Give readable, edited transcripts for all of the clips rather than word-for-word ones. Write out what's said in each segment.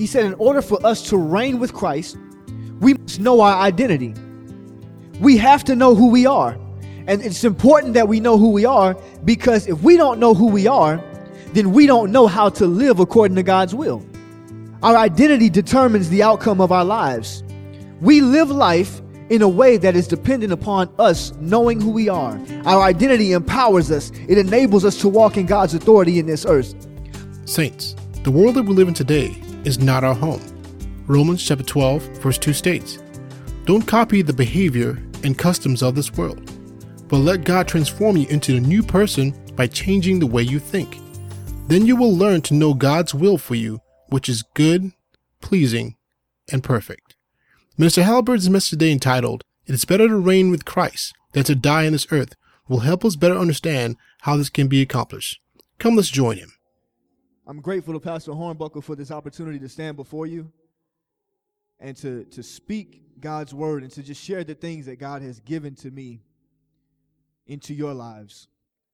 He said in order for us to reign with Christ, we must know our identity. We have to know who we are. And it's important that we know who we are, because if we don't know who we are, then we don't know how to live according to God's will. Our identity determines the outcome of our lives. We live life in a way that is dependent upon us knowing who we are. Our identity empowers us. It enables us to walk in God's authority in this earth. Saints, the world that we live in today is not our home. Romans chapter 12, verse 2 states, "Don't copy the behavior and customs of this world, but let God transform you into a new person by changing the way you think. Then you will learn to know God's will for you, which is good, pleasing, and perfect." Minister Halliburton's message today entitled, "It is better to reign with Christ than to die on this earth," will help us better understand how this can be accomplished. Come, let's join him. I'm grateful to Pastor Hornbuckle for this opportunity to stand before you and to speak God's word and to just share the things that God has given to me into your lives.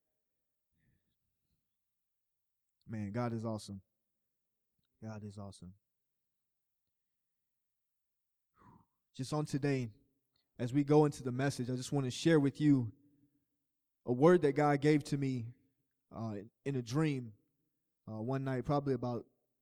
Man, God is awesome. God is awesome. Just on today, as we go into the message, I just want to share with you a word that God gave to me in a dream one night, probably about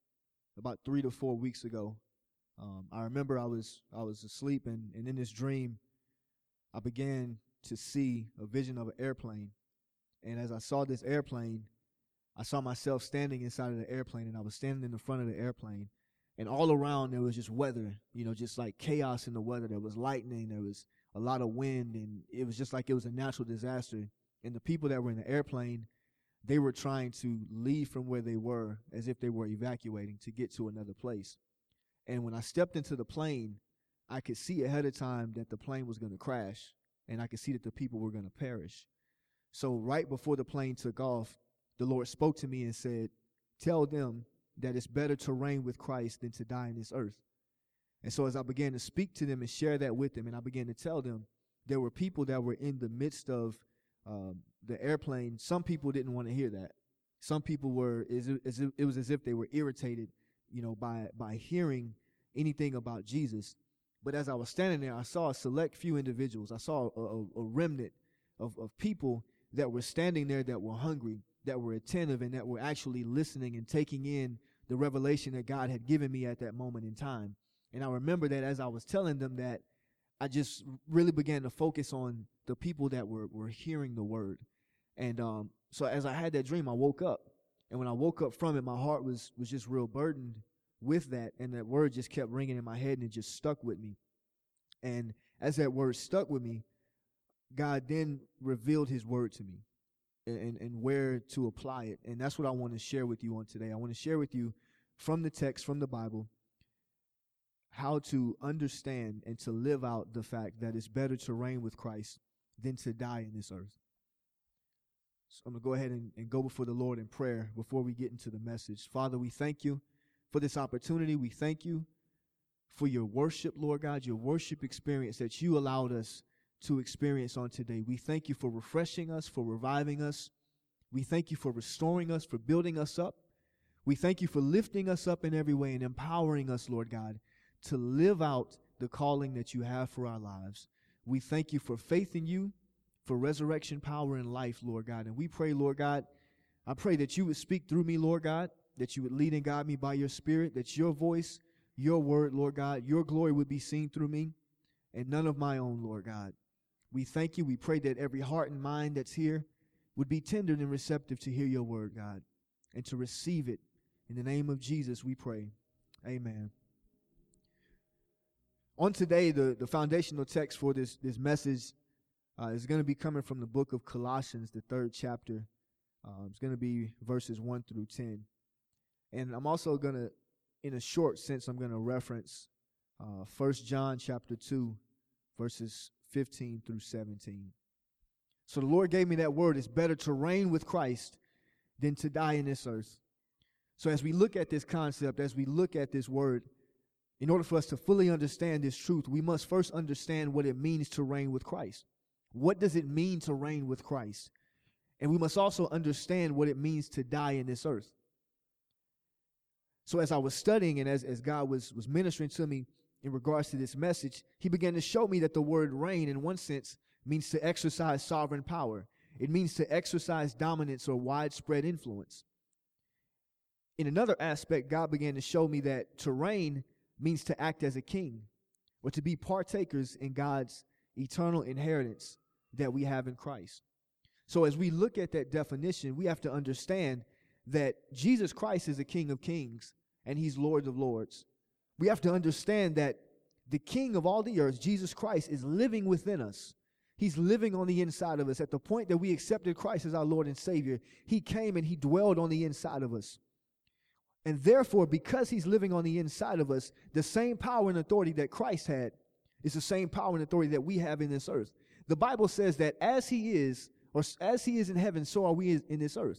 3 to 4 weeks ago. I remember I was asleep, and in this dream, I began to see a vision of an airplane. And as I saw this airplane, I saw myself standing inside of the airplane, and I was standing in the front of the airplane. And all around there was just weather, just like chaos in the weather. There was lightning, there was a lot of wind, and it was just like it was a natural disaster. And the people that were in the airplane, they were trying to leave from where they were as if they were evacuating to get to another place. And when I stepped into the plane, I could see ahead of time that the plane was going to crash, and I could see that the people were going to perish. So right before the plane took off, the Lord spoke to me and said, "Tell them that it's better to reign with Christ than to die in this earth." And so as I began to speak to them and share that with them, and I began to tell them, there were people that were in the midst of the airplane. Some people didn't want to hear that. Some people were, it was as if they were irritated, by hearing anything about Jesus. But as I was standing there, I saw a select few individuals. I saw a remnant of people that were standing there, that were hungry, that were attentive, and that were actually listening and taking in the revelation that God had given me at that moment in time. And I remember that as I was telling them that, I just really began to focus on the people that were hearing the word. And so as I had that dream, I woke up. And when I woke up from it, my heart was just real burdened with that. And that word just kept ringing in my head, and it just stuck with me. And as that word stuck with me, God then revealed his word to me and where to apply it. And that's what I want to share with you on today. I want to share with you from the text, from the Bible, how to understand and to live out the fact that it's better to reign with Christ than to die in this earth. So I'm going to go ahead and go before the Lord in prayer before we get into the message. Father, we thank you for this opportunity. We thank you for your worship, Lord God, your worship experience that you allowed us to experience on today. We thank you for refreshing us, for reviving us. We thank you for restoring us, for building us up. We thank you for lifting us up in every way and empowering us, Lord God, to live out the calling that you have for our lives. We thank you for faith in you, for resurrection power and life, Lord God. And we pray, Lord God, I pray that you would speak through me, Lord God, that you would lead and guide me by your Spirit, that your voice, your word, Lord God, your glory would be seen through me and none of my own, Lord God. We thank you. We pray that every heart and mind that's here would be tender and receptive to hear your word, God, and to receive it. In the name of Jesus, we pray. Amen. On today, the foundational text for this message is going to be coming from the book of Colossians, the 3rd chapter. It's going to be verses 1 through 10. And I'm also going to, in a short sense, I'm going to reference 1 John chapter 2, verses 15 through 17. So the Lord gave me that word. It's better to reign with Christ than to die in this earth. So as we look at this concept, as we look at this word, in order for us to fully understand this truth, we must first understand what it means to reign with Christ. What does it mean to reign with Christ? And we must also understand what it means to die in this earth. So as I was studying and as God was ministering to me in regards to this message, he began to show me that the word reign, in one sense, means to exercise sovereign power. It means to exercise dominance or widespread influence. In another aspect, God began to show me that to reign means to act as a king, or to be partakers in God's eternal inheritance that we have in Christ. So as we look at that definition, we have to understand that Jesus Christ is the King of Kings and he's Lord of Lords. We have to understand that the King of all the earth, Jesus Christ, is living within us. He's living on the inside of us. At the point that we accepted Christ as our Lord and Savior, he came and he dwelled on the inside of us. And therefore, because he's living on the inside of us, the same power and authority that Christ had is the same power and authority that we have in this earth. The Bible says that as he is in heaven, so are we in this earth.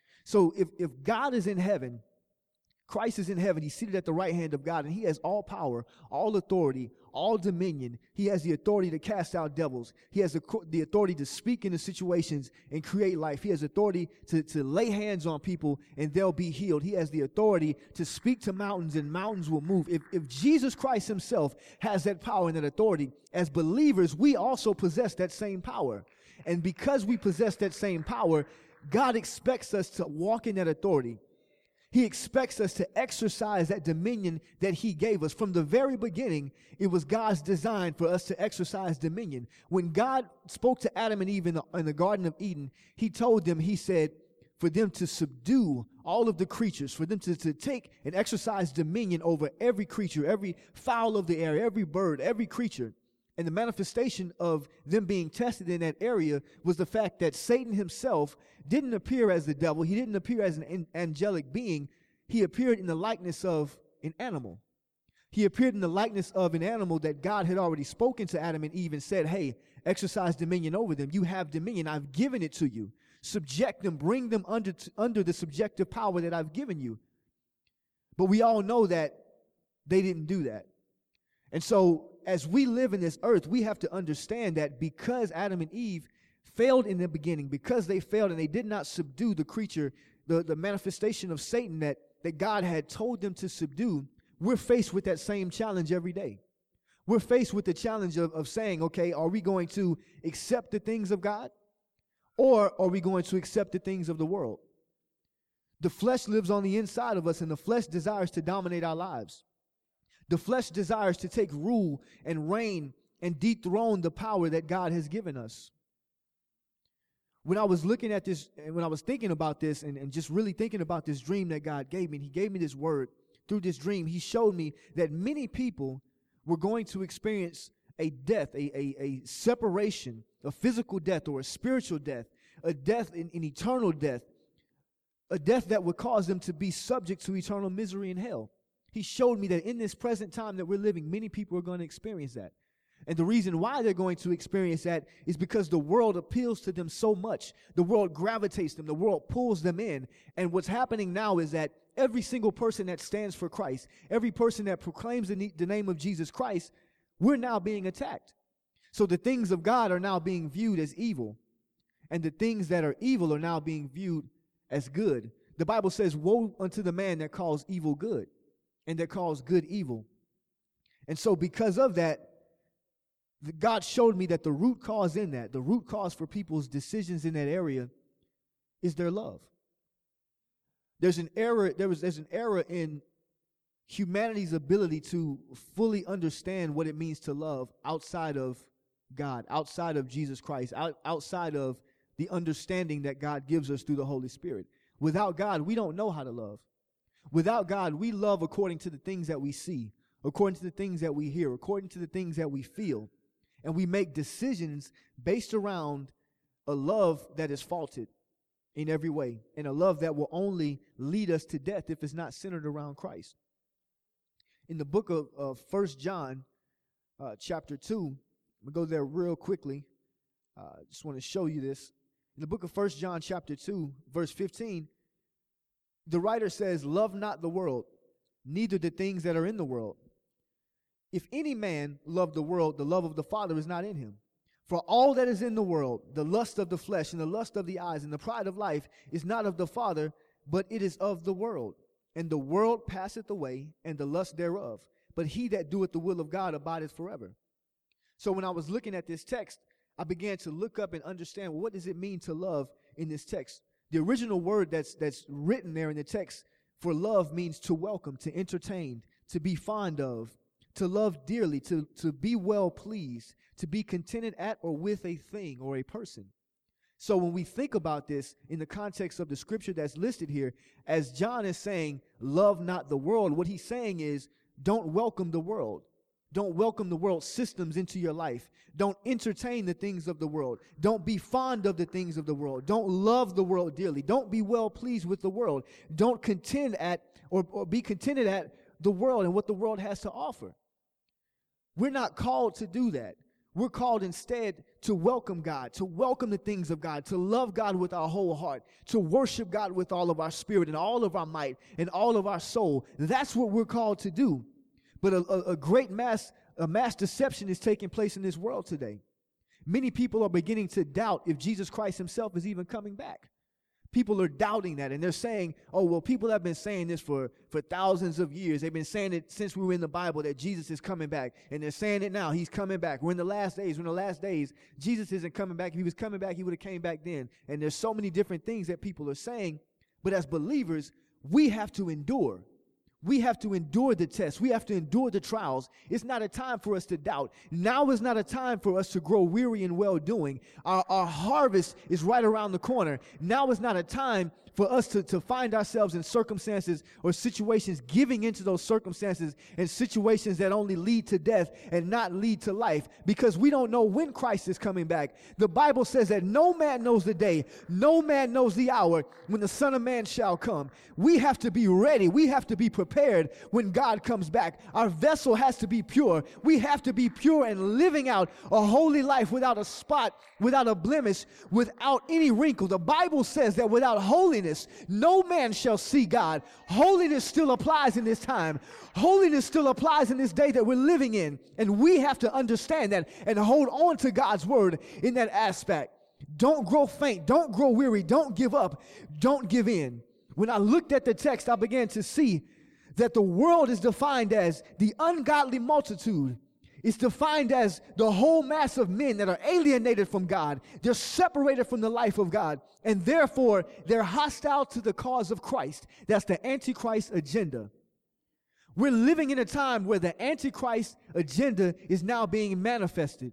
So if God is in heaven, Christ is in heaven, he's seated at the right hand of God, and he has all power, all authority, all dominion. He has the authority to cast out devils. He has the authority to speak into situations and create life. He has authority to lay hands on people and they'll be healed. He has the authority to speak to mountains and mountains will move. If Jesus Christ himself has that power and that authority, as believers, we also possess that same power. And because we possess that same power, God expects us to walk in that authority. He expects us to exercise that dominion that he gave us. From the very beginning, it was God's design for us to exercise dominion. When God spoke to Adam and Eve in the Garden of Eden, he told them, he said, for them to subdue all of the creatures, for them to take and exercise dominion over every creature, every fowl of the air, every bird, every creature. And the manifestation of them being tested in that area was the fact that Satan himself didn't appear as the devil. He didn't appear as an angelic being. He appeared in the likeness of an animal. He appeared in the likeness of an animal that God had already spoken to Adam and Eve and said, hey, exercise dominion over them. You have dominion. I've given it to you. Subject them. Bring them under the subjective power that I've given you. But we all know that they didn't do that. And so as we live in this earth, we have to understand that because Adam and Eve failed in the beginning, because they failed and they did not subdue the creature, the manifestation of Satan that God had told them to subdue, we're faced with that same challenge every day. We're faced with the challenge of saying, okay, are we going to accept the things of God, or are we going to accept the things of the world? The flesh lives on the inside of us, and the flesh desires to dominate our lives. The flesh desires to take rule and reign and dethrone the power that God has given us. When I was looking at this, and when I was thinking about this and just really thinking about this dream that God gave me, and he gave me this word through this dream, he showed me that many people were going to experience a death, a separation, a physical death or a spiritual death, a death in eternal death, a death that would cause them to be subject to eternal misery in hell. He showed me that in this present time that we're living, many people are going to experience that. And the reason why they're going to experience that is because the world appeals to them so much. The world gravitates them. The world pulls them in. And what's happening now is that every single person that stands for Christ, every person that proclaims the name of Jesus Christ, we're now being attacked. So the things of God are now being viewed as evil. And the things that are evil are now being viewed as good. The Bible says, woe unto the man that calls evil good, and that calls good evil. And so because of that, God showed me that the root cause in that, the root cause for people's decisions in that area is their love. There's an error in humanity's ability to fully understand what it means to love outside of God, outside of Jesus Christ, outside of the understanding that God gives us through the Holy Spirit. Without God, we don't know how to love. Without God, we love according to the things that we see, according to the things that we hear, according to the things that we feel. And we make decisions based around a love that is faulted in every way, and a love that will only lead us to death if it's not centered around Christ. In the book of 1 John, chapter 2, we'll go there real quickly. Just want to show you this. In the book of 1 John, chapter 2, verse 15, the writer says, love not the world, neither the things that are in the world. If any man love the world, the love of the Father is not in him. For all that is in the world, the lust of the flesh and the lust of the eyes and the pride of life is not of the Father, but it is of the world. and the world passeth away, and the lust thereof. But he that doeth the will of God abideth forever. So when I was looking at this text, I began to look up and understand, well, what does it mean to love in this text? The original word that's written there in the text for love means to welcome, to entertain, to be fond of, to love dearly, to be well pleased, to be contented at or with a thing or a person. So when we think about this in the context of the scripture that's listed here, as John is saying, love not the world, what he's saying is, don't welcome the world. Don't welcome the world systems into your life. Don't entertain the things of the world. Don't be fond of the things of the world. Don't love the world dearly. Don't be well pleased with the world. Don't contend at or be contented at the world and what the world has to offer. We're not called to do that. We're called instead to welcome God, to welcome the things of God, to love God with our whole heart, to worship God with all of our spirit and all of our might and all of our soul. That's what we're called to do. But a great mass deception is taking place in this world today. Many people are beginning to doubt if Jesus Christ himself is even coming back. People are doubting that, and they're saying, oh, well, people have been saying this for thousands of years. They've been saying it since we were in the Bible that Jesus is coming back, and they're saying it now. He's coming back. We're in the last days. We're in the last days. Jesus isn't coming back. If he was coming back, he would have came back then. And there's so many different things that people are saying, but as believers, we have to endure. We have to endure the tests. We have to endure the trials. It's not a time for us to doubt. Now is not a time for us to grow weary in well-doing. Our harvest is right around the corner. Now is not a time for us to find ourselves in circumstances or situations, giving into those circumstances and situations that only lead to death and not lead to life, because we don't know when Christ is coming back. The Bible says that no man knows the day, no man knows the hour when the Son of Man shall come. We have to be ready. We have to be prepared when God comes back. Our vessel has to be pure. We have to be pure and living out a holy life without a spot, without a blemish, without any wrinkle. The Bible says that without holiness, no man shall see God. Holiness still applies in this time. Holiness still applies in this day that we're living in. And we have to understand that and hold on to God's word in that aspect. Don't grow faint. Don't grow weary. Don't give up. Don't give in. When I looked at the text, I began to see that the world is defined as the ungodly multitude. It's defined as the whole mass of men that are alienated from God. They're separated from the life of God, and therefore they're hostile to the cause of Christ. That's the Antichrist agenda. We're living in a time where the Antichrist agenda is now being manifested.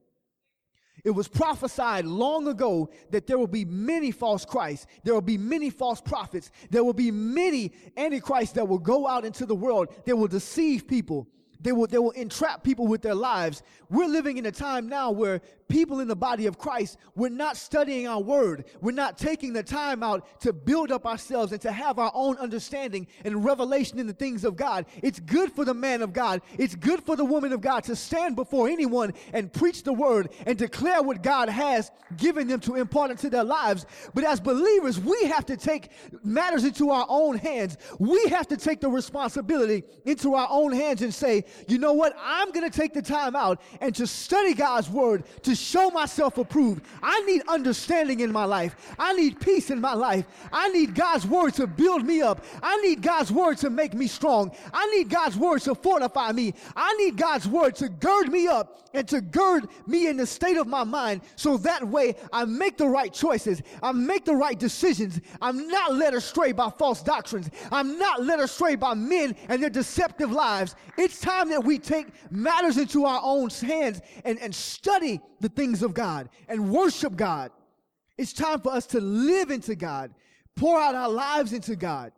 It was prophesied long ago that there will be many false Christs. There will be many false prophets. There will be many Antichrists that will go out into the world. They will deceive people. They will entrap people with their lives. We're living in a time now where people in the body of Christ, we're not studying our word. We're not taking the time out to build up ourselves and to have our own understanding and revelation in the things of God. It's good for the man of God. It's good for the woman of God to stand before anyone and preach the word and declare what God has given them to impart into their lives. But as believers, we have to take matters into our own hands. We have to take the responsibility into our own hands and say, you know what? I'm going to take the time out and to study God's word, to show myself approved. I need understanding in my life. I need peace in my life. I need God's word to build me up. I need God's word to make me strong. I need God's word to fortify me. I need God's word to gird me up and to gird me in the state of my mind, so that way I make the right choices. I make the right decisions. I'm not led astray by false doctrines. I'm not led astray by men and their deceptive lives. It's time that we take matters into our own hands and study the things of God and worship God. It's time for us to live into God, pour out our lives into God.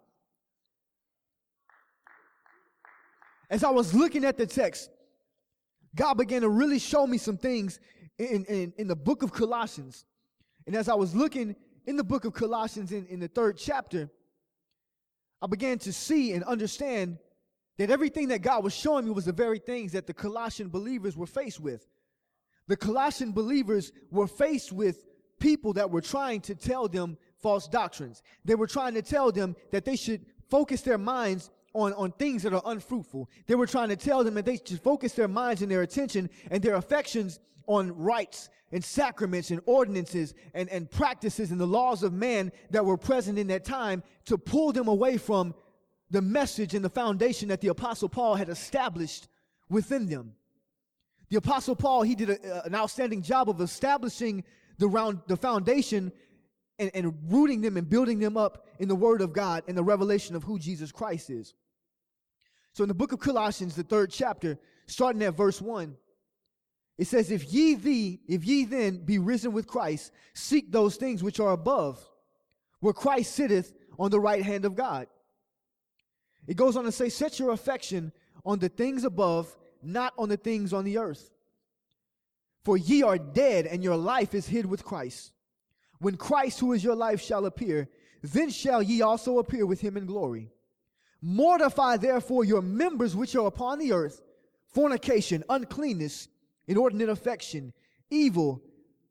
As I was looking at the text, God began to really show me some things in the book of Colossians. And as I was looking in the book of Colossians in the 3rd chapter, I began to see and understand that everything that God was showing me was the very things that the Colossian believers were faced with. The Colossian believers were faced with people that were trying to tell them false doctrines. They were trying to tell them that they should focus their minds on things that are unfruitful. They were trying to tell them that they should focus their minds and their attention and their affections on rites and sacraments and ordinances and practices and the laws of man that were present in that time, to pull them away from the message and the foundation that the Apostle Paul had established within them. The Apostle Paul, he did an outstanding job of establishing the foundation and rooting them and building them up in the Word of God and the revelation of who Jesus Christ is. So in the book of Colossians, the 3rd chapter, starting at verse 1, it says, If ye then be risen with Christ, seek those things which are above, where Christ sitteth on the right hand of God. It goes on to say, set your affection on the things above, not on the things on the earth. For ye are dead, and your life is hid with Christ. When Christ, who is your life, shall appear, then shall ye also appear with him in glory. Mortify therefore your members which are upon the earth, fornication, uncleanness, inordinate affection, evil,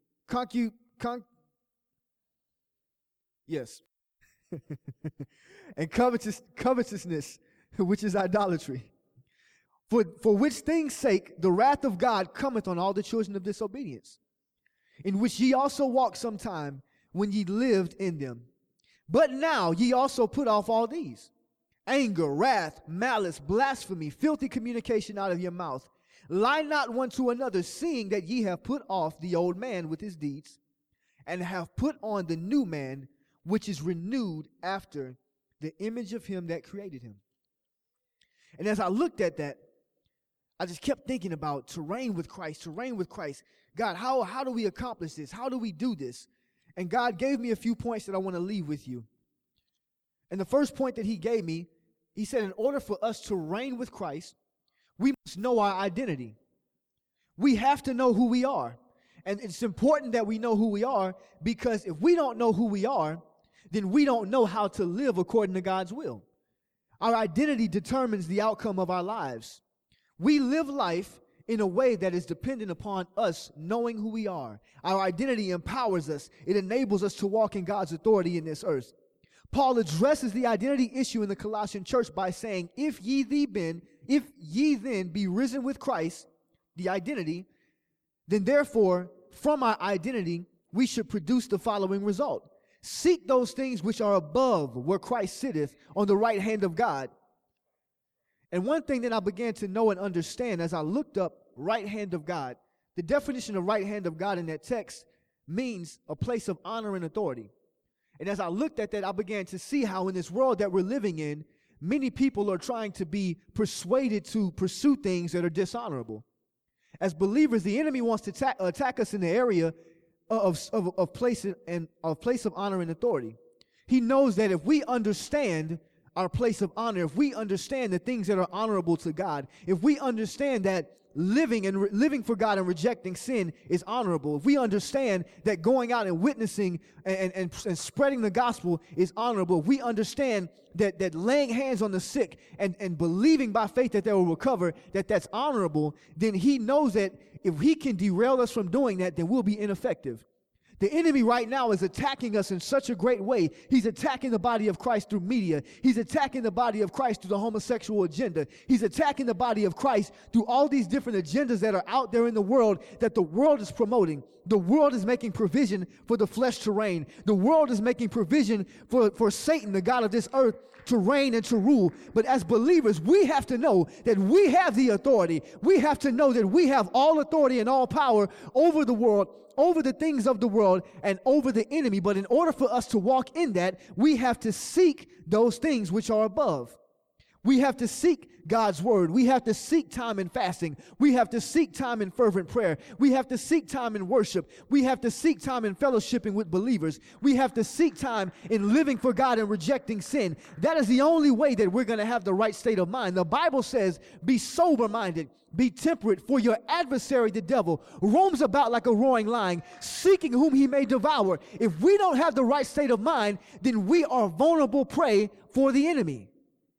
and covetousness, which is idolatry. For which things' sake the wrath of God cometh on all the children of disobedience, in which ye also walked sometime when ye lived in them. But now ye also put off all these: anger, wrath, malice, blasphemy, filthy communication out of your mouth. Lie not one to another, seeing that ye have put off the old man with his deeds, and have put on the new man, which is renewed after the image of him that created him. And as I looked at that, I just kept thinking about to reign with Christ. God, how do we accomplish this? How do we do this? And God gave me a few points that I want to leave with you. And the first point that he gave me, he said, in order for us to reign with Christ, we must know our identity. We have to know who we are. And it's important that we know who we are, because if we don't know who we are, then we don't know how to live according to God's will. Our identity determines the outcome of our lives. We live life in a way that is dependent upon us knowing who we are. Our identity empowers us. It enables us to walk in God's authority in this earth. Paul addresses the identity issue in the Colossian church by saying, if ye then be risen with Christ, the identity, then therefore from our identity we should produce the following result. Seek those things which are above, where Christ sitteth on the right hand of God. And one thing that I began to know and understand as I looked up right hand of God, the definition of right hand of God in that text means a place of honor and authority. And as I looked at that, I began to see how in this world that we're living in, many people are trying to be persuaded to pursue things that are dishonorable. As believers, the enemy wants to attack us in the area of place of honor and authority. He knows that if we understand our place of honor, if we understand the things that are honorable to God, if we understand that living for God and rejecting sin is honorable, if we understand that going out and witnessing and spreading the gospel is honorable, if we understand that laying hands on the sick and believing by faith that they will recover, that's honorable, then he knows that if he can derail us from doing that, then we'll be ineffective. The enemy right now is attacking us in such a great way. He's attacking the body of Christ through media. He's attacking the body of Christ through the homosexual agenda. He's attacking the body of Christ through all these different agendas that are out there in the world that the world is promoting. The world is making provision for the flesh to reign. The world is making provision for Satan, the god of this earth, to reign and to rule. But as believers, we have to know that we have the authority. We have to know that we have all authority and all power over the world, over the things of the world, and over the enemy. But in order for us to walk in that, we have to seek those things which are above. We have to seek God's word. We have to seek time in fasting. We have to seek time in fervent prayer. We have to seek time in worship. We have to seek time in fellowshipping with believers. We have to seek time in living for God and rejecting sin. That is the only way that we're going to have the right state of mind. The Bible says, be sober-minded, be temperate, for your adversary, the devil, roams about like a roaring lion, seeking whom he may devour. If we don't have the right state of mind, then we are vulnerable prey for the enemy.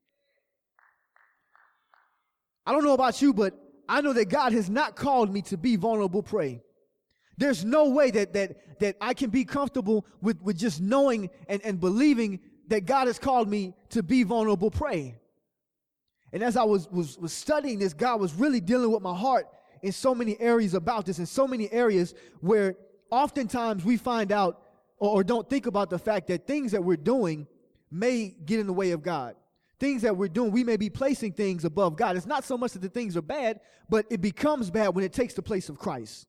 I don't know about you, but I know that God has not called me to be vulnerable prey. There's no way that I can be comfortable with just knowing and believing that God has called me to be vulnerable prey. And as I was studying this, God was really dealing with my heart in so many areas about this, in so many areas where oftentimes we find out or don't think about the fact that things that we're doing may get in the way of God. things that we're doing, we may be placing things above God. It's not so much that the things are bad, but it becomes bad when it takes the place of Christ.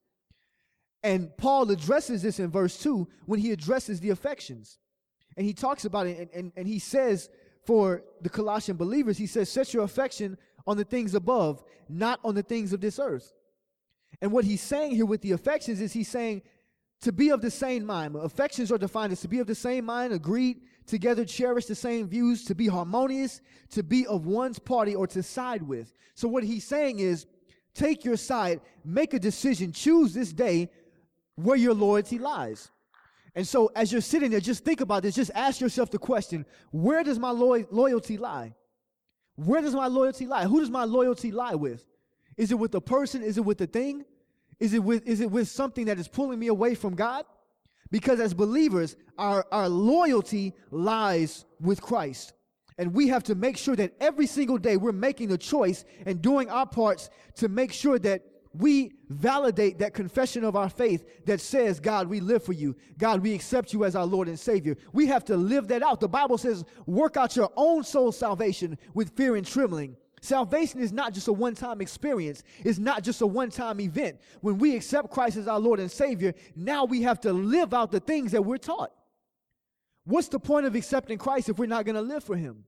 And Paul addresses this in verse 2 when he addresses the affections. And he talks about it, and he says for the Colossian believers, he says, set your affection on the things above, not on the things of this earth. And what he's saying here with the affections is he's saying to be of the same mind. Affections are defined as to be of the same mind, agreed, together cherish the same views, to be harmonious, to be of one's party, or to side with. So what he's saying is, take your side, make a decision, choose this day where your loyalty lies. And so as you're sitting there, just think about this. Just ask yourself the question, where does my loyalty lie? Where does my loyalty lie? Who does my loyalty lie with? Is it with the person? Is it with the thing? Is it with something that is pulling me away from God? Because as believers, our loyalty lies with Christ. And we have to make sure that every single day we're making a choice and doing our parts to make sure that we validate that confession of our faith that says, God, we live for you. God, we accept you as our Lord and Savior. We have to live that out. The Bible says, work out your own soul salvation with fear and trembling. Salvation is not just a one-time experience. It's not just a one-time event. When we accept Christ as our Lord and Savior, now we have to live out the things that we're taught. What's the point of accepting Christ if we're not going to live for him?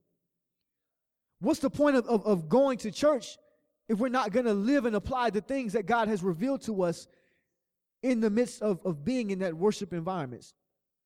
What's the point of going to church if we're not going to live and apply the things that God has revealed to us in the midst of being in that worship environments?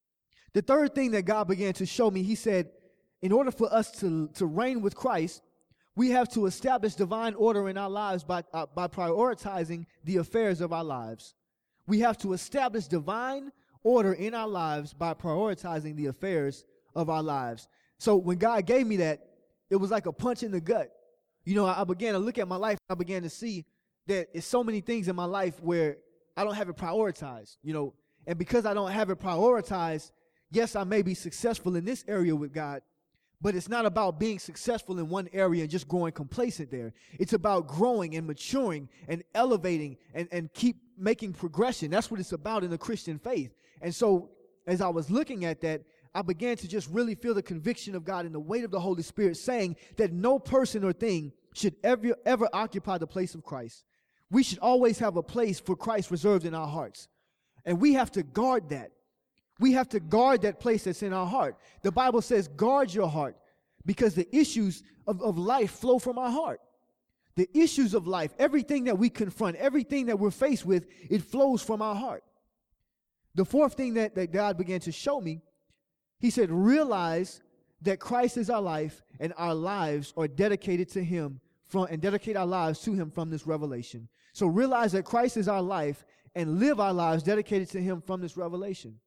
The third thing that God began to show me, he said, in order for us to reign with Christ, we have to establish divine order in our lives by prioritizing the affairs of our lives. We have to establish divine order in our lives by prioritizing the affairs of our lives. So when God gave me that, it was like a punch in the gut. You know, I began to look at my life. I began to see that there's so many things in my life where I don't have it prioritized, you know. And because I don't have it prioritized, yes, I may be successful in this area with God, but it's not about being successful in one area and just growing complacent there. It's about growing and maturing and elevating and keep making progression. That's what it's about in the Christian faith. And so as I was looking at that, I began to just really feel the conviction of God and the weight of the Holy Spirit saying that no person or thing should ever occupy the place of Christ. We should always have a place for Christ reserved in our hearts. And we have to guard that. We have to guard that place that's in our heart. The Bible says, guard your heart, because the issues of life flow from our heart. The issues of life, everything that we confront, everything that we're faced with, it flows from our heart. The fourth thing that God began to show me, he said, realize that Christ is our life and our lives are dedicated to him and dedicate our lives to him from this revelation. So realize that Christ is our life and live our lives dedicated to him from this revelation.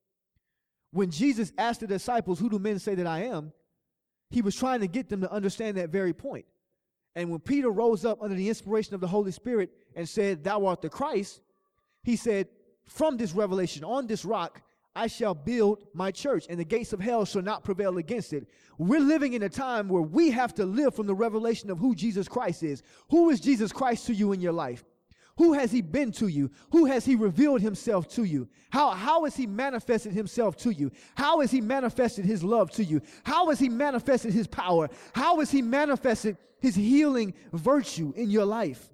When Jesus asked the disciples, who do men say that I am? He was trying to get them to understand that very point. And when Peter rose up under the inspiration of the Holy Spirit and said, thou art the Christ, he said, from this revelation, on this rock, I shall build my church, and the gates of hell shall not prevail against it. We're living in a time where we have to live from the revelation of who Jesus Christ is. Who is Jesus Christ to you in your life? Who has he been to you? Who has he revealed himself to you? How has he manifested himself to you? How has he manifested his love to you? How has he manifested his power? How has he manifested his healing virtue in your life?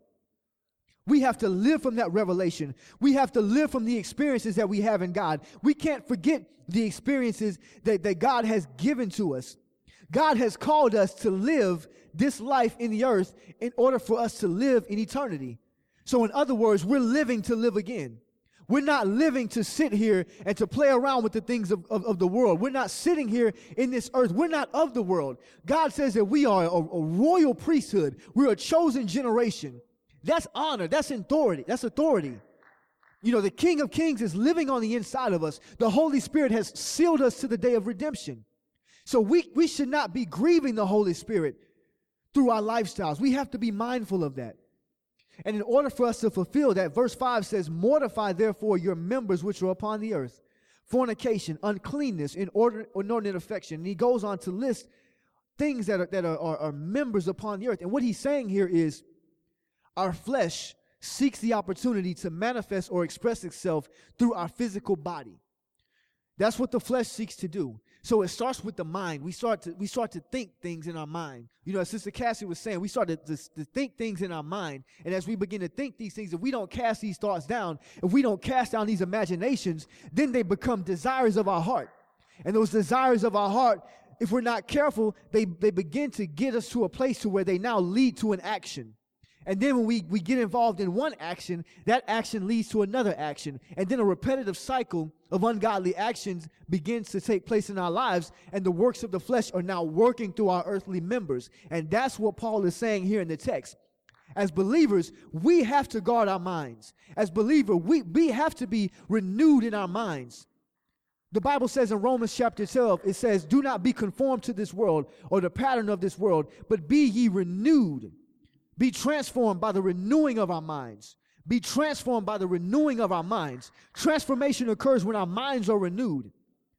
We have to live from that revelation. We have to live from the experiences that we have in God. We can't forget the experiences that God has given to us. God has called us to live this life in the earth in order for us to live in eternity. So in other words, we're living to live again. We're not living to sit here and to play around with the things of the world. We're not sitting here in this earth. We're not of the world. God says that we are a royal priesthood. We're a chosen generation. That's honor. That's authority. That's authority. You know, the King of Kings is living on the inside of us. The Holy Spirit has sealed us to the day of redemption. So we should not be grieving the Holy Spirit through our lifestyles. We have to be mindful of that. And in order for us to fulfill that, verse 5 says, mortify therefore your members which are upon the earth, fornication, uncleanness, inordinate affection. And he goes on to list things that are members upon the earth. And what he's saying here is our flesh seeks the opportunity to manifest or express itself through our physical body. That's what the flesh seeks to do. So it starts with the mind. We start to think things in our mind. You know, as Sister Cassie was saying, we start to think things in our mind. And as we begin to think these things, if we don't cast these thoughts down, if we don't cast down these imaginations, then they become desires of our heart. And those desires of our heart, if we're not careful, they begin to get us to a place to where they now lead to an action. And then when we get involved in one action, that action leads to another action. And then a repetitive cycle of ungodly actions begins to take place in our lives, and the works of the flesh are now working through our earthly members. And that's what Paul is saying here in the text. As believers, we have to guard our minds. As believers, we have to be renewed in our minds. The Bible says in Romans chapter 12, it says, "Do not be conformed to this world or the pattern of this world, but be ye renewed." Be transformed by the renewing of our minds. Be transformed by the renewing of our minds. Transformation occurs when our minds are renewed.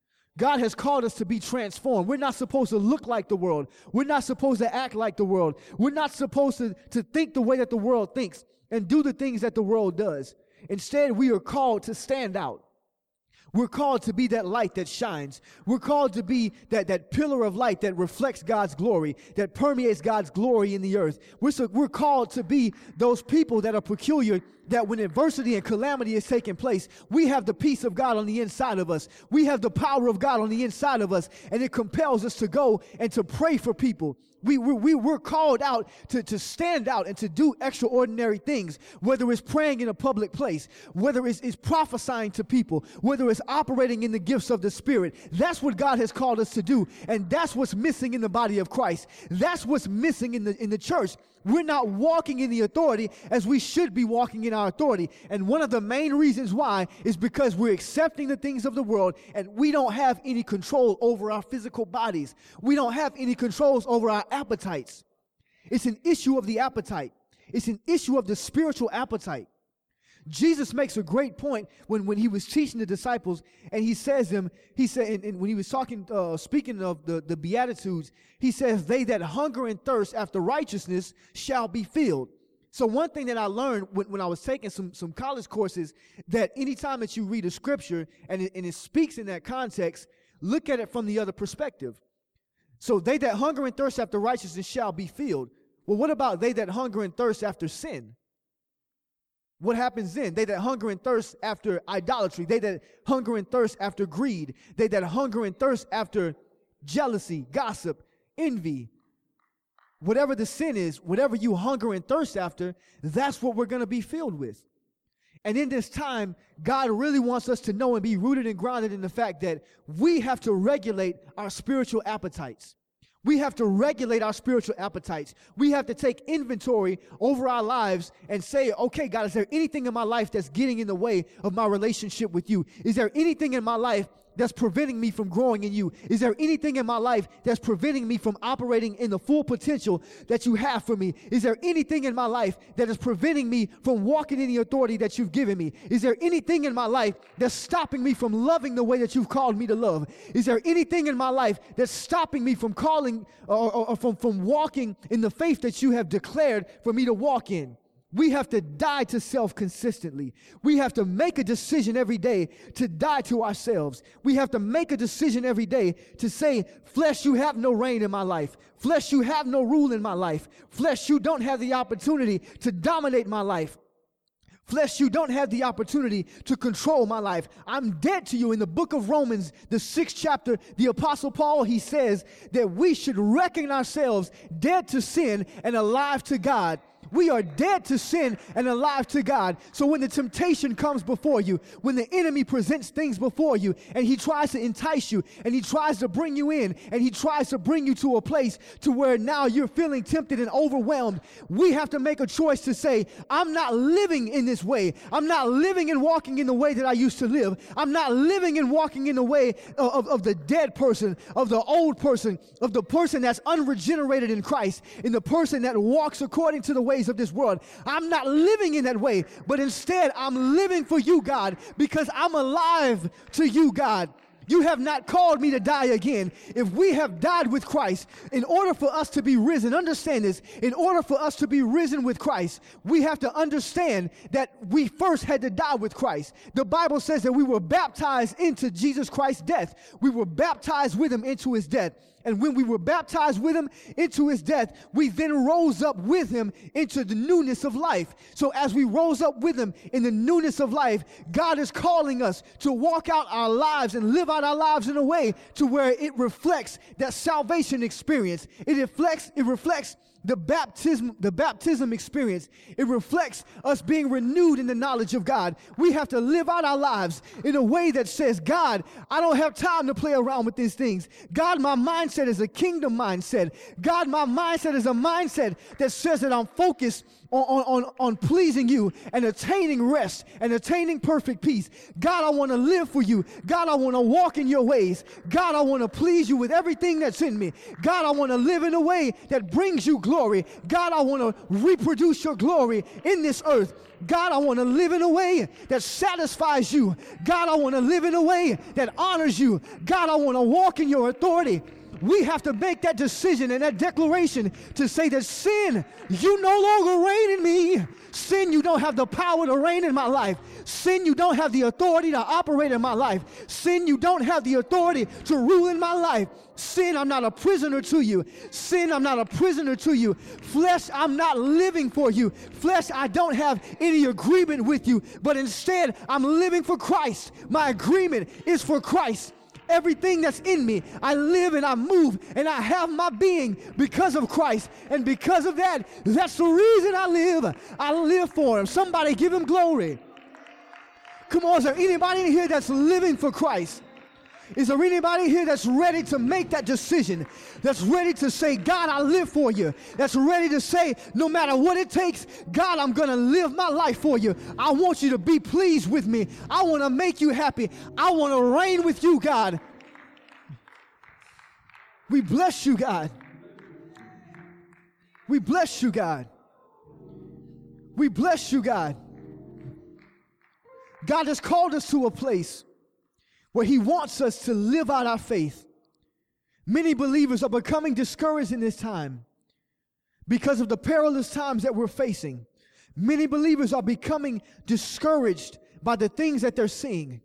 God has called us to be transformed. We're not supposed to look like the world. We're not supposed to act like the world. We're not supposed to think the way that the world thinks and do the things that the world does. Instead, we are called to stand out. We're called to be that light that shines. We're called to be that pillar of light that reflects God's glory, that permeates God's glory in the earth. We're called to be those people that are peculiar, that when adversity and calamity is taking place, we have the peace of God on the inside of us. We have the power of God on the inside of us, and it compels us to go and to pray for people. We're called out to stand out and to do extraordinary things, whether it's praying in a public place, whether it's prophesying to people, whether it's operating in the gifts of the Spirit. That's what God has called us to do, and that's what's missing in the body of Christ. That's what's missing in the church. We're not walking in the authority as we should be walking in our authority. And one of the main reasons why is because we're accepting the things of the world, and we don't have any control over our physical bodies. We don't have any controls over our appetites. It's an issue of the appetite. It's an issue of the spiritual appetite. Jesus makes a great point when he was teaching the disciples, and he said, and when he was speaking of the Beatitudes, he says, "They that hunger and thirst after righteousness shall be filled." So one thing that I learned when I was taking some college courses, that anytime that you read a scripture and it speaks in that context, look at it from the other perspective. So they that hunger and thirst after righteousness shall be filled. Well, what about they that hunger and thirst after sin? What happens then? They that hunger and thirst after idolatry, they that hunger and thirst after greed, they that hunger and thirst after jealousy, gossip, envy, whatever the sin is, whatever you hunger and thirst after, that's what we're going to be filled with. And in this time, God really wants us to know and be rooted and grounded in the fact that we have to regulate our spiritual appetites. We have to regulate our spiritual appetites. We have to take inventory over our lives and say, okay, God, is there anything in my life that's getting in the way of my relationship with you? Is there anything in my life that's preventing me from growing in you? Is there anything in my life that's preventing me from operating in the full potential that you have for me? Is there anything in my life that is preventing me from walking in the authority that you've given me? Is there anything in my life that's stopping me from loving the way that you've called me to love? Is there anything in my life that's stopping me from calling or from walking in the faith that you have declared for me to walk in? We have to die to self consistently. We have to make a decision every day to die to ourselves. We have to make a decision every day to say, flesh, you have no reign in my life. Flesh, you have no rule in my life. Flesh, you don't have the opportunity to dominate my life. Flesh, you don't have the opportunity to control my life. I'm dead to you. In the book of Romans, the 6th chapter, the Apostle Paul, he says that we should reckon ourselves dead to sin and alive to God. We are dead to sin and alive to God. So when the temptation comes before you, when the enemy presents things before you, and he tries to entice you, and he tries to bring you in, and he tries to bring you to a place to where now you're feeling tempted and overwhelmed, we have to make a choice to say, I'm not living in this way. I'm not living and walking in the way that I used to live. I'm not living and walking in the way of the dead person, of the old person, of the person that's unregenerated in Christ, in the person that walks according to the ways of this world. I'm not living in that way, but instead I'm living for you, God, because I'm alive to you, God. You have not called me to die again. If we have died with Christ, in order for us to be risen, understand this, in order for us to be risen with Christ, we have to understand that we first had to die with Christ. The Bible says that we were baptized into Jesus Christ's death. We were baptized with him into his death. And when we were baptized with him into his death, we then rose up with him into the newness of life. So as we rose up with him in the newness of life, God is calling us to walk out our lives and live out our lives in a way to where it reflects that salvation experience. It reflects the baptism experience. It reflects us being renewed in the knowledge of God. We have to live out our lives in a way that says, God, I don't have time to play around with these things. God, my mindset is a kingdom mindset. God, my mindset is a mindset that says that I'm focused on pleasing you and attaining rest and attaining perfect peace. God, I want to live for you. God, I want to walk in your ways. God, I want to please you with everything that's in me. God, I want to live in a way that brings you glory. God, I want to reproduce your glory in this earth. God, I want to live in a way that satisfies you. God, I want to live in a way that honors you. God, I want to walk in your authority. We have to make that decision and that declaration to say that sin, you no longer reign in me. Sin, you don't have the power to reign in my life. Sin, you don't have the authority to operate in my life. Sin, you don't have the authority to rule in my life. Sin, I'm not a prisoner to you. Sin, I'm not a prisoner to you. Flesh, I'm not living for you. Flesh, I don't have any agreement with you, but instead, I'm living for Christ. My agreement is for Christ. Everything that's in me, I live and I move and I have my being because of Christ. And because of that, that's the reason I live. I live for him. Somebody give him glory. Come on, is there anybody in here that's living for Christ? Is there anybody here that's ready to make that decision? That's ready to say, God, I live for you. That's ready to say, no matter what it takes, God, I'm going to live my life for you. I want you to be pleased with me. I want to make you happy. I want to reign with you, God. We bless you, God. We bless you, God. We bless you, God. God has called us to a place where he wants us to live out our faith. Many believers are becoming discouraged in this time because of the perilous times that we're facing. Many believers are becoming discouraged by the things that they're seeing.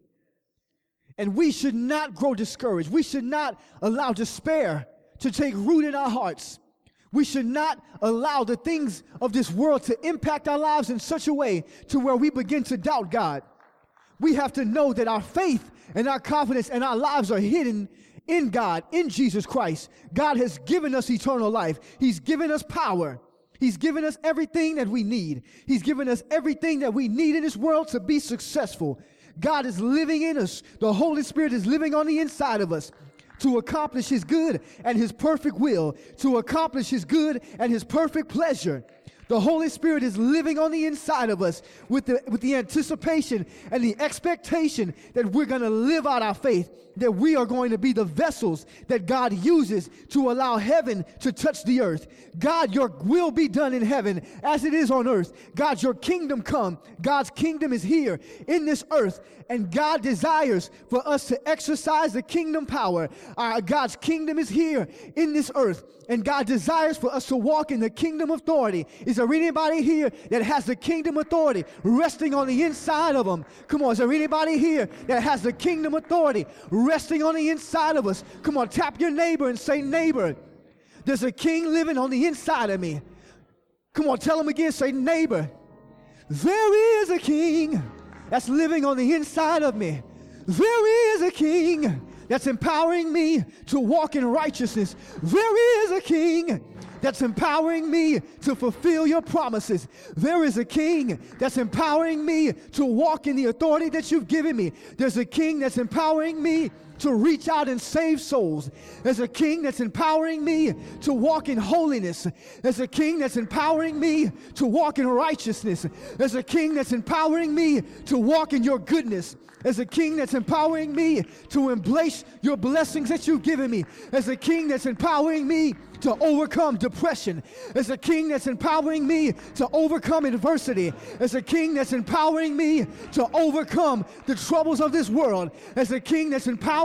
And we should not grow discouraged. We should not allow despair to take root in our hearts. We should not allow the things of this world to impact our lives in such a way to where we begin to doubt God. We have to know that our faith and our confidence and our lives are hidden in God, in Jesus Christ. God has given us eternal life. He's given us power. He's given us everything that we need. He's given us everything that we need in this world to be successful. God is living in us. The Holy Spirit is living on the inside of us to accomplish his good and his perfect will, to accomplish his good and his perfect pleasure. The Holy Spirit is living on the inside of us with the anticipation and the expectation that we're going to live out our faith, that we are going to be the vessels that God uses to allow heaven to touch the earth. God, your will be done in heaven as it is on earth. God, your kingdom come. God's kingdom is here in this earth, and God desires for us to exercise the kingdom power. God's kingdom is here in this earth, and God desires for us to walk in the kingdom authority. Is there anybody here that has the kingdom authority resting on the inside of them? Come on, is there anybody here that has the kingdom authority resting on the inside of us? Come on, tap your neighbor and say, neighbor, there's a king living on the inside of me. Come on, tell him again, say, neighbor, there is a king that's living on the inside of me. There is a king that's empowering me to walk in righteousness. There is a king that's empowering me to fulfill your promises. There is a king that's empowering me to walk in the authority that you've given me. There's a king that's empowering me to reach out and save souls. There's a king that's empowering me to walk in holiness. There's a king that's empowering me to walk in righteousness. There's a king that's empowering me to walk in your goodness. There's a king that's empowering me to embrace your blessings that you've given me. There's a king that's empowering me to overcome depression. There's a king that's empowering me to overcome adversity. There's a king that's empowering me to overcome the troubles of this world. There's a king that's empowering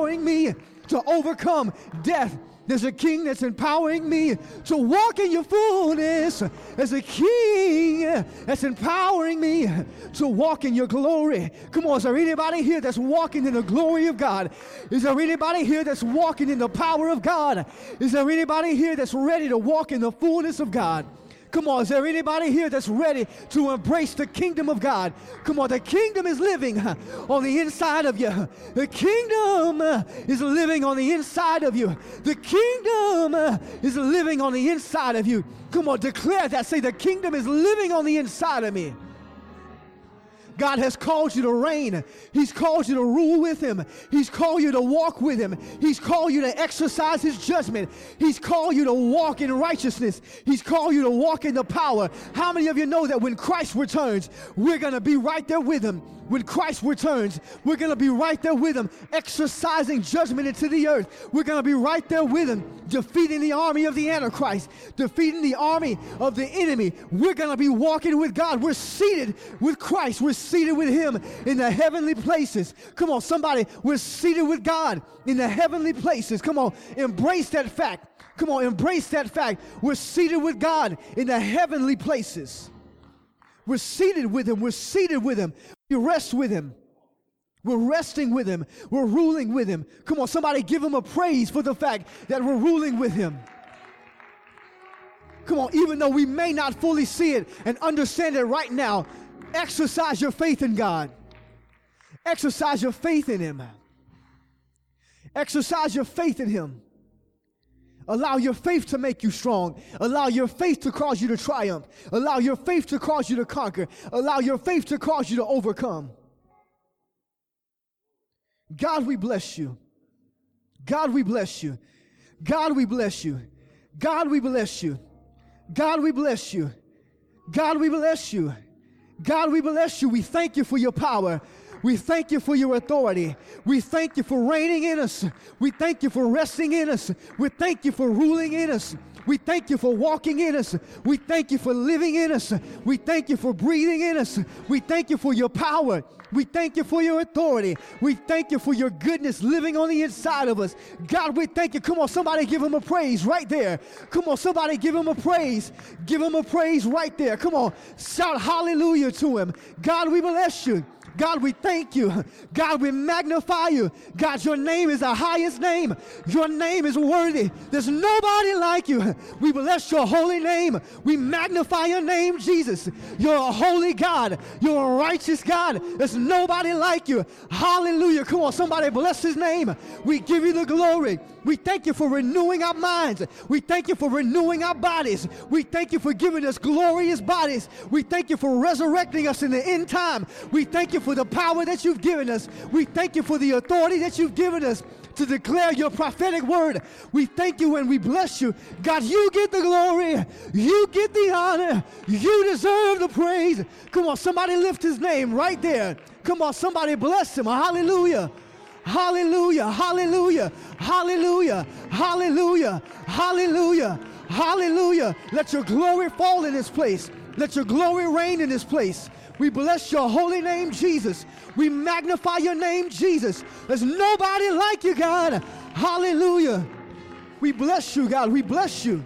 empowering me to overcome death. There's a king that's empowering me to walk in your fullness. There's a king that's empowering me to walk in your glory. Come on, is there anybody here that's walking in the glory of God? Is there anybody here that's walking in the power of God? Is there anybody here that's ready to walk in the fullness of God? Come on, is there anybody here that's ready to embrace the kingdom of God? Come on, the kingdom is living on the inside of you. The kingdom is living on the inside of you. The kingdom is living on the inside of you. Come on, declare that. Say, the kingdom is living on the inside of me. God has called you to reign. He's called you to rule with him. He's called you to walk with him. He's called you to exercise his judgment. He's called you to walk in righteousness. He's called you to walk in the power. How many of you know that when Christ returns, we're going to be right there with him? When Christ returns, we're going to be right there with him, exercising judgment into the earth. We're going to be right there with him, defeating the army of the Antichrist, defeating the army of the enemy. We're going to be walking with God. We're seated with Christ. We're seated with him in the heavenly places. Come on, somebody, we're seated with God in the heavenly places. Come on, embrace that fact. Come on, embrace that fact. We're seated with God in the heavenly places. We're seated with him. We're seated with him. We rest with him. We're resting with him. We're ruling with him. Come on, somebody give him a praise for the fact that we're ruling with him. Come on, even though we may not fully see it and understand it right now, exercise your faith in God. Exercise your faith in him. Exercise your faith in him. Allow your faith to make you strong. Allow your faith to cause you to triumph. Allow your faith to cause you to conquer. Allow your faith to cause you to overcome. God, we bless you. God, we bless you. God, we bless you. God, we bless you. God, we bless you. God, we bless you. God, we bless you. We thank you for your power. We thank you for your authority. We thank you for reigning in us. We thank you for resting in us. We thank you for ruling in us. We thank you for walking in us. We thank you for living in us. We thank you for breathing in us. We thank you for your power. We thank you for your authority. We thank you for your goodness living on the inside of us. God, we thank you. Come on, somebody give him a praise right there. Come on, somebody give him a praise. Give him a praise right there. Come on, shout hallelujah to him. God, we bless you. God, we thank you. God, we magnify you. God, your name is the highest name. Your name is worthy. There's nobody like you. We bless your holy name. We magnify your name, Jesus. You're a holy God. You're a righteous God. There's nobody like you. Hallelujah. Come on, somebody bless his name. We give you the glory. We thank you for renewing our minds. We thank you for renewing our bodies. We thank you for giving us glorious bodies. We thank you for resurrecting us in the end time. We thank you for the power that you've given us. We thank you for the authority that you've given us to declare your prophetic word. We thank you and we bless you. God, you get the glory. You get the honor. You deserve the praise. Come on, somebody lift his name right there. Come on, somebody bless him. Hallelujah. Hallelujah, hallelujah, hallelujah, hallelujah, hallelujah, hallelujah. Let your glory fall in this place. Let your glory reign in this place. We bless your holy name, Jesus. We magnify your name, Jesus. There's nobody like you, God. Hallelujah. We bless you, God. We bless you.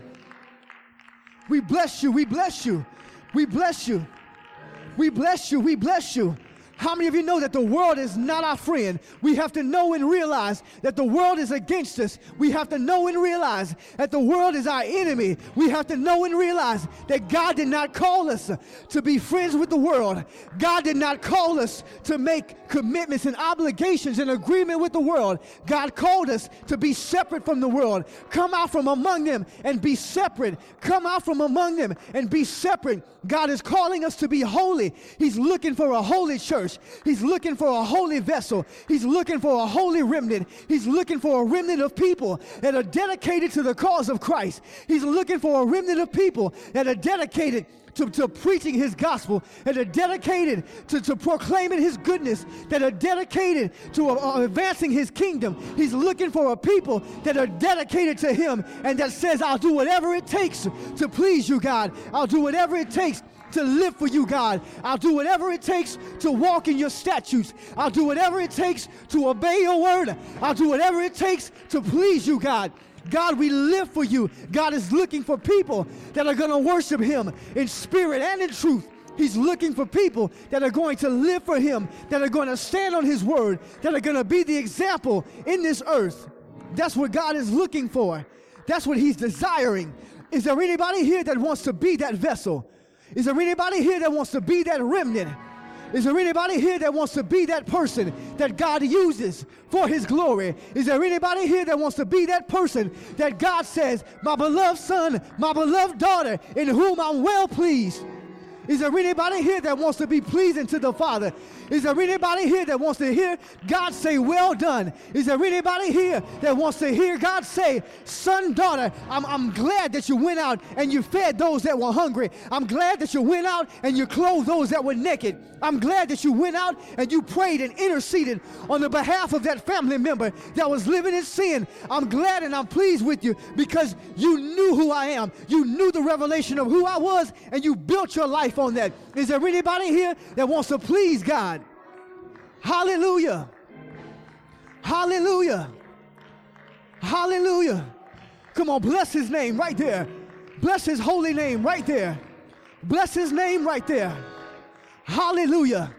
We bless you. We bless you. We bless you. We bless you. We bless you. How many of you know that the world is not our friend? We have to know and realize that the world is against us. We have to know and realize that the world is our enemy. We have to know and realize that God did not call us to be friends with the world. God did not call us to make commitments and obligations in agreement with the world. God called us to be separate from the world. Come out from among them and be separate. Come out from among them and be separate. God is calling us to be holy. He's looking for a holy church. He's looking for a holy vessel. He's looking for a holy remnant. He's looking for a remnant of people that are dedicated to the cause of Christ. He's looking for a remnant of people that are dedicated to preaching his gospel, that are dedicated to proclaiming his goodness, that are dedicated to advancing his kingdom. He's looking for a people that are dedicated to him and that says, I'll do whatever it takes to please you, God. I'll do whatever it takes to live for you, God. I'll do whatever it takes to walk in your statutes. I'll do whatever it takes to obey your word. I'll do whatever it takes to please you, God. God, we live for you. God is looking for people that are going to worship him in spirit and in truth. He's looking for people that are going to live for him, that are going to stand on his word, that are going to be the example in this earth. That's what God is looking for. That's what he's desiring. Is there anybody here that wants to be that vessel? Is there anybody here that wants to be that remnant? Is there anybody here that wants to be that person that God uses for his glory? Is there anybody here that wants to be that person that God says, my beloved son, my beloved daughter, in whom I'm well pleased? Is there anybody here that wants to be pleasing to the Father? Is there anybody here that wants to hear God say, well done? Is there anybody here that wants to hear God say, son, daughter, I'm glad that you went out and you fed those that were hungry. I'm glad that you went out and you clothed those that were naked. I'm glad that you went out and you prayed and interceded on the behalf of that family member that was living in sin. I'm glad and I'm pleased with you because you knew who I am. You knew the revelation of who I was, and you built your life on that. Is there anybody here that wants to please God? Hallelujah. Hallelujah. Hallelujah. Come on, bless his name right there. Bless his holy name right there. Bless his name right there. Hallelujah.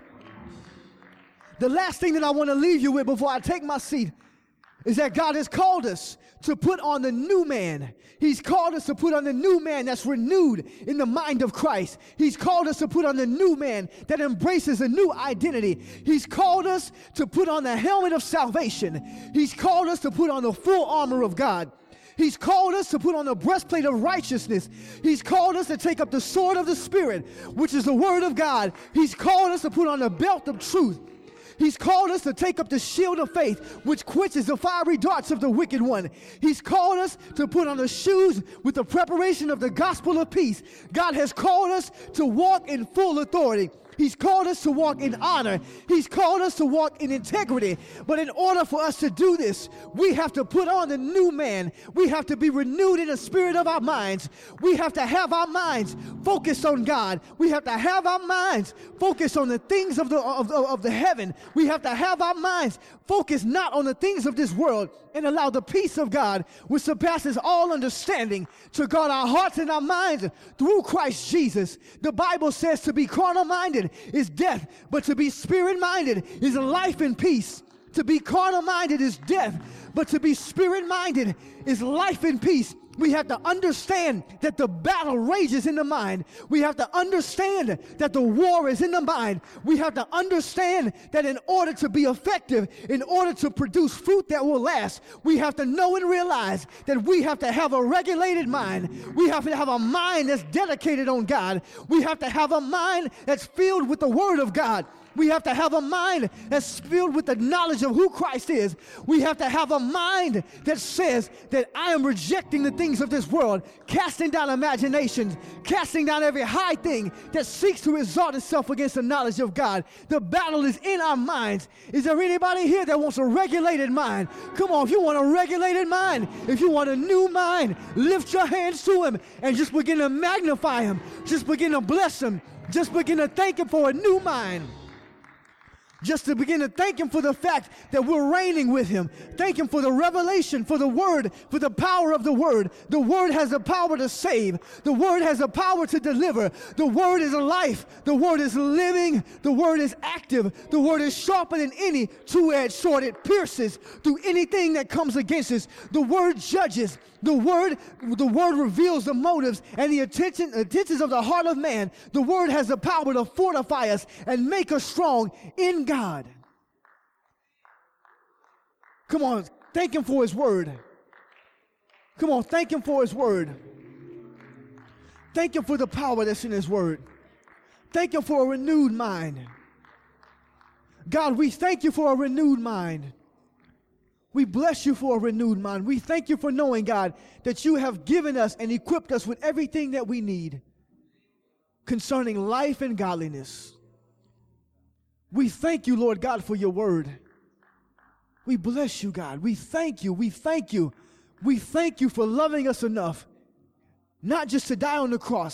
The last thing that I want to leave you with before I take my seat is that God has called us to put on the new man. He's called us to put on the new man that's renewed in the mind of Christ. He's called us to put on the new man that embraces a new identity. He's called us to put on the helmet of salvation. He's called us to put on the full armor of God. He's called us to put on the breastplate of righteousness. He's called us to take up the sword of the Spirit, which is the word of God. He's called us to put on the belt of truth. He's called us to take up the shield of faith, which quenches the fiery darts of the wicked one. He's called us to put on the shoes with the preparation of the gospel of peace. God has called us to walk in full authority. He's called us to walk in honor. He's called us to walk in integrity. But in order for us to do this, we have to put on the new man. We have to be renewed in the spirit of our minds. We have to have our minds focused on God. We have to have our minds focused on the things of the heaven. We have to have our minds focused not on the things of this world, and allow the peace of God, which surpasses all understanding, to guard our hearts and our minds through Christ Jesus. The Bible says to be carnal-minded is death, but to be spirit-minded is life and peace. To be carnal-minded is death, but to be spirit-minded is life and peace. We have to understand that the battle rages in the mind. We have to understand that the war is in the mind. We have to understand that in order to be effective, in order to produce fruit that will last, we have to know and realize that we have to have a regulated mind. We have to have a mind that's dedicated on God. We have to have a mind that's filled with the Word of God. We have to have a mind that's filled with the knowledge of who Christ is. We have to have a mind that says that I am rejecting the things of this world, casting down imaginations, casting down every high thing that seeks to exalt itself against the knowledge of God. The battle is in our minds. Is there anybody here that wants a regulated mind? Come on, if you want a regulated mind, if you want a new mind, lift your hands to him and just begin to magnify him. Just begin to bless him. Just begin to thank him for a new mind. Just to begin to thank him for the fact that we're reigning with him. Thank him for the revelation, for the word, for the power of the word. The word has the power to save. The word has the power to deliver. The word is life. The word is living. The word is active. The word is sharper than any two-edged sword. It pierces through anything that comes against us. The word judges. The word reveals the motives and the intentions of the heart of man. The word has the power to fortify us and make us strong in God. Come on, thank him for his word. Come on, thank him for his word. Thank him for the power that's in his word. Thank him for a renewed mind. God, we thank you for a renewed mind. We bless you for a renewed mind. We thank you for knowing, God, that you have given us and equipped us with everything that we need concerning life and godliness. We thank you, Lord God, for your word. We bless you, God. We thank you. We thank you. We thank you for loving us enough, not just to die on the cross,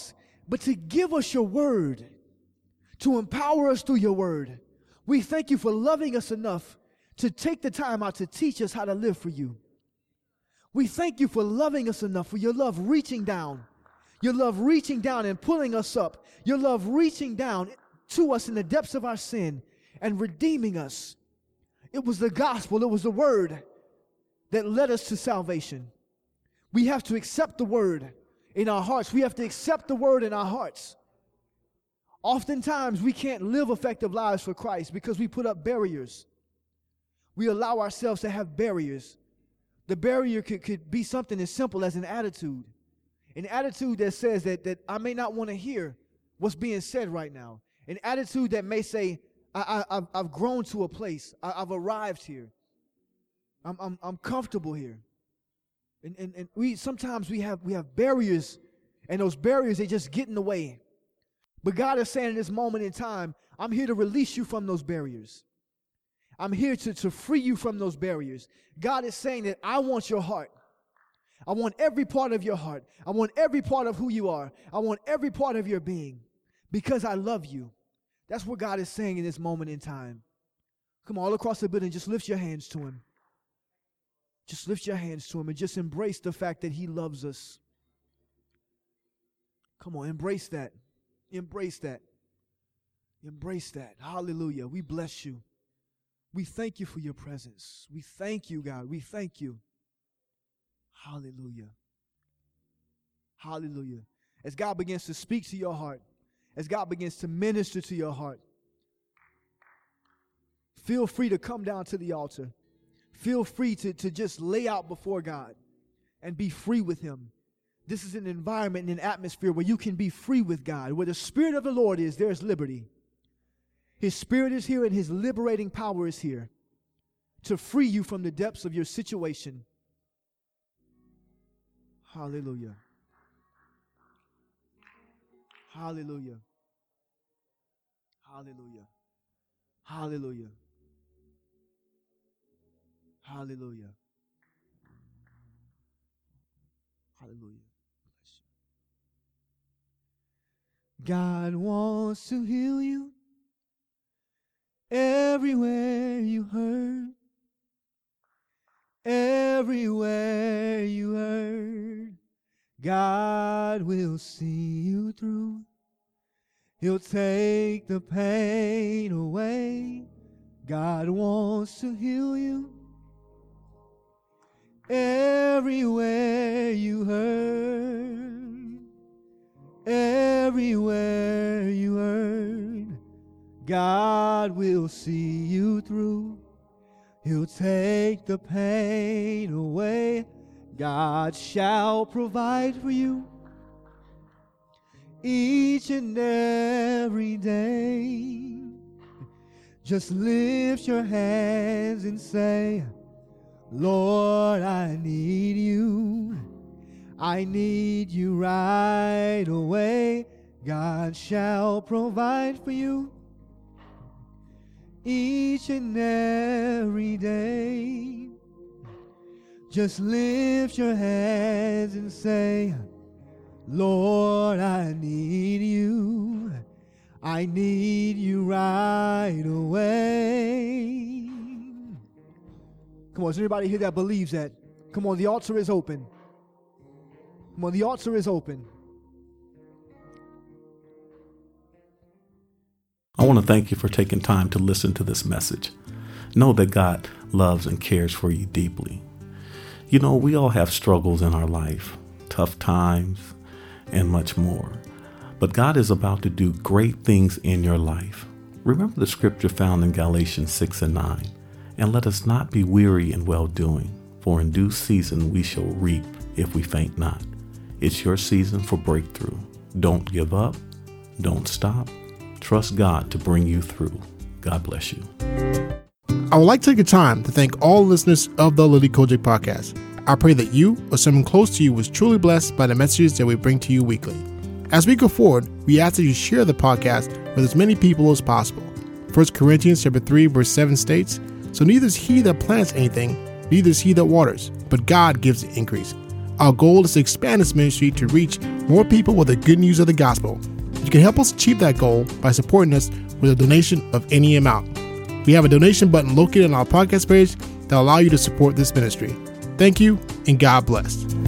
but to give us your word, to empower us through your word. We thank you for loving us enough to take the time out to teach us how to live for you. We thank you for loving us enough, for your love reaching down and pulling us up, your love reaching down to us in the depths of our sin and redeeming us. It was the gospel, it was the word that led us to salvation. We have to accept the word in our hearts. We have to accept the word in our hearts. Oftentimes, we can't live effective lives for Christ because we put up barriers. We allow ourselves to have barriers. The barrier could be something as simple as an attitude that says that I may not want to hear what's being said right now. An attitude that may say, I've grown to a place. I've arrived here. I'm comfortable here. And we sometimes we have barriers, and those barriers, they just get in the way. But God is saying in this moment in time, I'm here to release you from those barriers. I'm here to free you from those barriers. God is saying that I want your heart. I want every part of your heart. I want every part of who you are. I want every part of your being because I love you. That's what God is saying in this moment in time. Come on, all across the building, just lift your hands to him. Just lift your hands to him and just embrace the fact that he loves us. Come on, embrace that. Embrace that. Embrace that. Hallelujah. We bless you. We thank you for your presence. We thank you, God. We thank you. Hallelujah. Hallelujah. As God begins to speak to your heart, as God begins to minister to your heart, feel free to come down to the altar. Feel free to just lay out before God and be free with him. This is an environment and an atmosphere where you can be free with God. Where the Spirit of the Lord is, there is liberty. His Spirit is here and his liberating power is here to free you from the depths of your situation. Hallelujah. Hallelujah. Hallelujah. Hallelujah. Hallelujah. Hallelujah. God wants to heal you everywhere you hurt, everywhere you hurt. God will see you through. He'll take the pain away. God wants to heal you everywhere you hurt, everywhere you hurt. God will see you through. He'll take the pain away. God shall provide for you each and every day. Just lift your hands and say, Lord, I need you. I need you right away. God shall provide for you each and every day. Just lift your hands and say, Lord, I need you. I need you right away. Come on, is there anybody here that believes that? Come on, the altar is open. Come on, the altar is open. I want to thank you for taking time to listen to this message. Know that God loves and cares for you deeply. You know, we all have struggles in our life, tough times, and much more. But God is about to do great things in your life. Remember the scripture found in Galatians 6:9. And let us not be weary in well-doing, for in due season we shall reap if we faint not. It's your season for breakthrough. Don't give up. Don't stop. Trust God to bring you through. God bless you. I would like to take a time to thank all listeners of the Lily Kojic podcast. I pray that you or someone close to you was truly blessed by the messages that we bring to you weekly. As we go forward, we ask that you share the podcast with as many people as possible. 1 Corinthians 3 verse 7 states, So neither is he that plants anything, neither is he that waters, but God gives the increase. Our goal is to expand this ministry to reach more people with the good news of the gospel. You can help us achieve that goal by supporting us with a donation of any amount. We have a donation button located on our podcast page that will allow you to support this ministry. Thank you, and God bless.